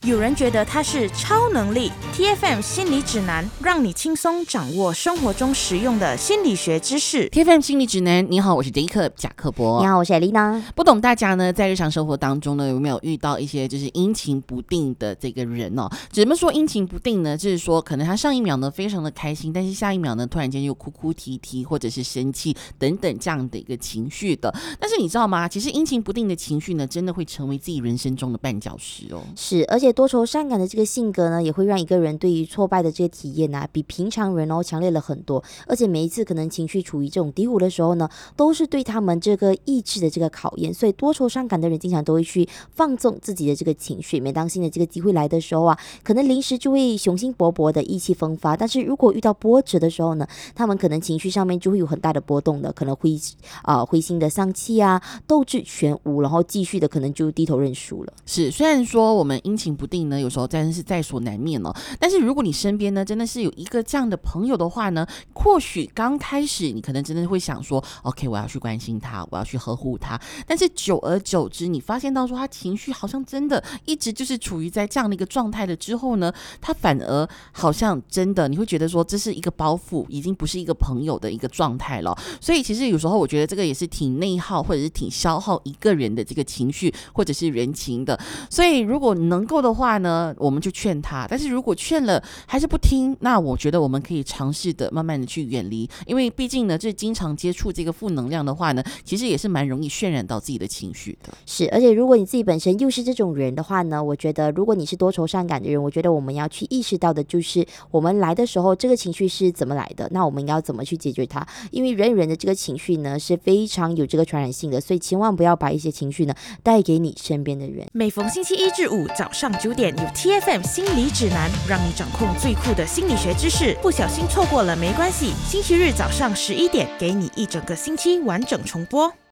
有人觉得它是超能力。 TFM 心理指南，让你轻松掌握生活中实用的心理学知识。 TFM 心理指南，你好，我是 Jacob 贾克伯。 你好，我是 Elena。 不懂大家呢在日常生活当中呢有没有遇到一些就是阴晴不定的这个人哦？怎么说阴晴不定呢？就是说可能他上一秒呢非常的开心，但是下一秒呢突然间又哭哭啼啼或者是生气等等这样的一个情绪的。但是你知道吗？其实阴晴不定的情绪呢真的会成为自己人生中的绊脚石哦。 是，而且多愁善感的这个性格呢，也会让一个人对于挫败的这个体验啊，比平常人强烈了很多。而且每一次可能情绪处于这种低谷的时候呢，都是对他们这个意志的这个考验。所以多愁善感的人经常都会去放纵自己的这个情绪，每当新的这个机会来的时候啊，可能临时就会雄心勃勃的意气风发。但是如果遇到波折的时候呢，他们可能情绪上面就会有很大的波动的，可能会灰心的丧气啊，斗志全无，然后继续的可能就低头认输了。 是，虽然说我们阴晴不定呢，有时候真的是在所难免哦。但是如果你身边呢真的是有一个这样的朋友的话呢，或许刚开始你可能真的会想说 OK 我要去关心他，我要去呵护他，但是久而久之你发现到说他情绪好像真的一直就是处于在这样的一个状态了之后呢，他反而好像真的你会觉得说这是一个包袱，已经不是一个朋友的一个状态了。所以其实有时候我觉得这个也是挺内耗或者是挺消耗一个人的这个情绪或者是人情的。所以如果能够的话呢，我们就劝他，但是如果劝了还是不听，那我觉得我们可以尝试的慢慢的去远离，因为毕竟呢这经常接触这个负能量的话呢，其实也是蛮容易渲染到自己的情绪的。 是，而且如果你自己本身又是这种人的话呢，我觉得如果你是多愁善感的人，我觉得我们要去意识到的就是我们来的时候这个情绪是怎么来的，那我们要怎么去解决它。因为人与人的这个情绪呢是非常有这个传染性的，所以千万不要把一些情绪呢带给你身边的人。 每逢星期一至五早上9点有 TFM 心理指南，让你掌控最酷的心理学知识。不小心错过了没关系，星期日早上11点给你一整个星期完整重播。